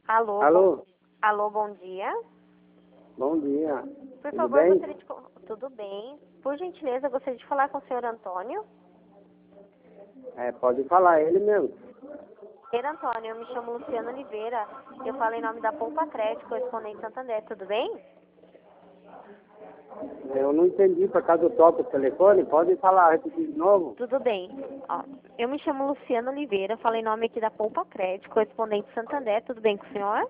Alô? Alô? Alô, bom dia. Bom dia. Por Tudo favor, bem? gostaria de... Tudo bem. Por gentileza, gostaria de falar com o senhor Antônio. Pode falar, ele mesmo. Senhor Antônio, eu me chamo Luciana Oliveira. Eu falo em nome da Poupa Crédito, correspondente Santander. Tudo bem? Eu não entendi por causa do toque do telefone. Pode falar, repetir de novo? Tudo bem. Ó, eu me chamo Luciana Oliveira, falo em nome aqui da Poupa Crédito, correspondente Santander. Tudo bem com o senhor?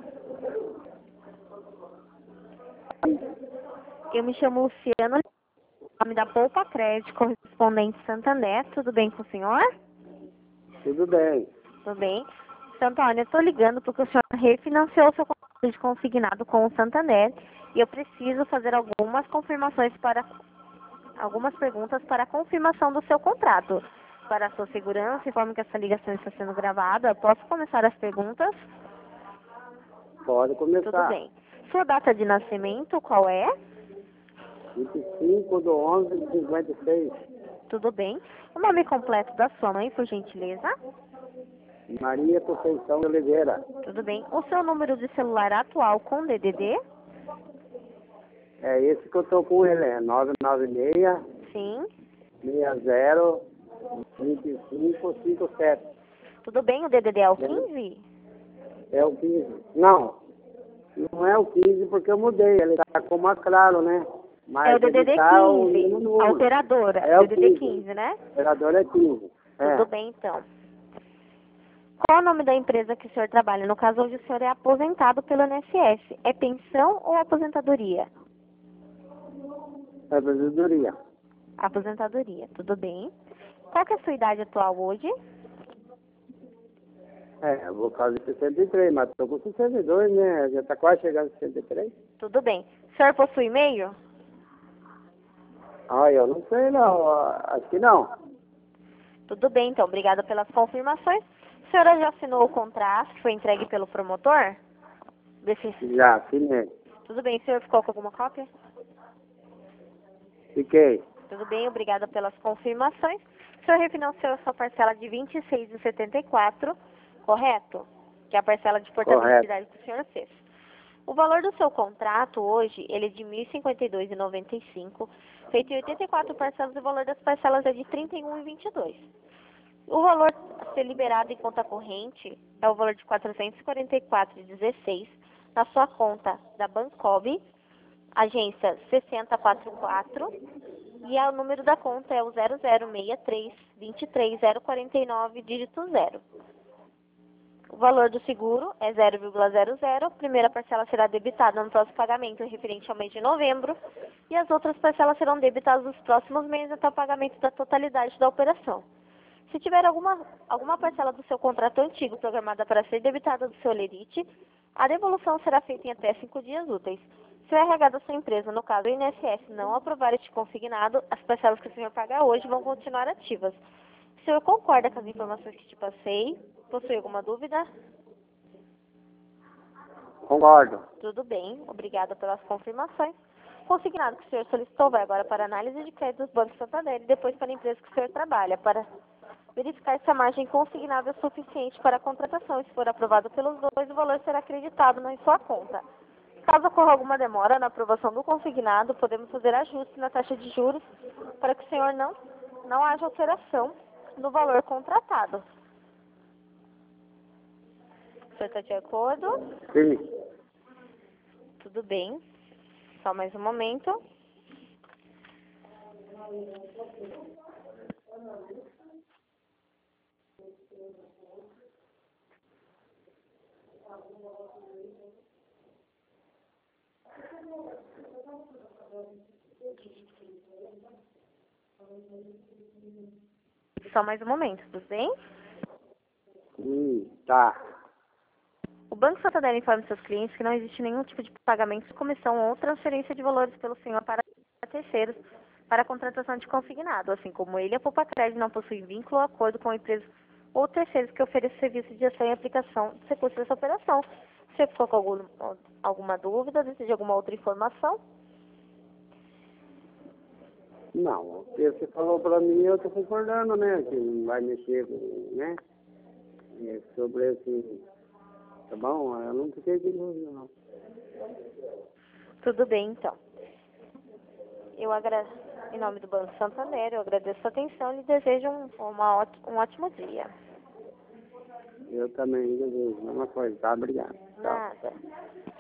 Eu me chamo Luciana Oliveira, em nome da Poupa Crédito, correspondente Santander. Tudo bem com o senhor? Tudo bem. Tudo bem. Seu Antônio, eu estou ligando porque o senhor refinanciou seu contrato de consignado com o Santander e eu preciso fazer algumas perguntas para a confirmação do seu contrato. Para a sua segurança, informo que essa ligação está sendo gravada. Posso começar as perguntas? Pode começar. Tudo bem. Sua data de nascimento, qual é? 25/11/56. Tudo bem. O nome completo da sua mãe, por gentileza? Maria Conceição de Oliveira. Tudo bem. O seu número de celular atual com DDD? É esse que eu tô com ele, é 996 Sim. 60 2557. Tudo bem. O DDD é o 15? É o 15. Não é o 15 porque eu mudei. Ele tá como a Claro, né? Mas É o DDD ele tá o 15, mesmo número. a operadora. É o DDD 15. 15, né? O operador é 15. Tudo bem, então. Qual é o nome da empresa que o senhor trabalha? No caso, hoje o senhor é aposentado pelo INSS. É pensão ou aposentadoria? É aposentadoria. Aposentadoria, tudo bem. Qual que é a sua idade atual hoje? Eu vou fazer 63, mas tô com 62, né? Já tá quase chegando a 63. Tudo bem. O senhor possui e-mail? Eu não sei não, acho que não. Tudo bem, então. Obrigada pelas confirmações. A senhora já assinou o contrato que foi entregue pelo promotor? Já, assinei. Tudo bem, o senhor ficou com alguma cópia? Fiquei. Tudo bem, obrigada pelas confirmações. O senhor refinanciou a sua parcela de 26,74, correto? Que é a parcela de portabilidade que o senhor fez. O valor do seu contrato hoje, ele é de R$ 1.052,95, feito em 84 parcelas, e o valor das parcelas é de R$ 31,22. O valor a ser liberado em conta corrente é o valor de R$ 444,16 na sua conta da Bancob, agência 6044, e o número da conta é o 0063-23049, dígito 0. O valor do seguro é 0,00. A primeira parcela será debitada no próximo pagamento referente ao mês de novembro e as outras parcelas serão debitadas nos próximos meses até o pagamento da totalidade da operação. Se tiver alguma parcela do seu contrato antigo programada para ser debitada do seu lerite, a devolução será feita em até 5 dias úteis. Se o RH da sua empresa, no caso o INSS, não aprovar este consignado, as parcelas que o senhor pagar hoje vão continuar ativas. O senhor concorda com as informações que te passei? Possui alguma dúvida? Concordo. Tudo bem, obrigada pelas confirmações. O consignado que o senhor solicitou vai agora para análise de crédito dos bancos Santander e depois para a empresa que o senhor trabalha, para verificar se a margem consignada é suficiente para a contratação. E se for aprovado pelos dois, o valor será acreditado na sua conta. Caso ocorra alguma demora na aprovação do consignado, podemos fazer ajustes na taxa de juros para que o senhor não haja alteração no valor contratado. O senhor está de acordo? Sim. Tudo bem. Só mais um momento. Só mais um momento, tudo bem? Tá. O Banco Santander informa seus clientes que não existe nenhum tipo de pagamento de comissão ou transferência de valores pelo senhor para terceiros para a contratação de consignado, assim como ele, a Poupa Crédito não possui vínculo ou acordo com a empresa ou terceiros que ofereçam serviço de gestão e aplicação dos recursos dessa operação. Você ficou com alguma dúvida, deseja alguma outra informação? Não, o que você falou pra mim, eu tô concordando, né? Que não vai mexer, né? Sobre esse bom, eu não fiquei de dúvida, não. Tudo bem, então. Eu agradeço, em nome do Banco Santander, eu agradeço a sua atenção e desejo um ótimo dia. Eu também desejo a mesma coisa, tá? Obrigado. Tchau. Nada.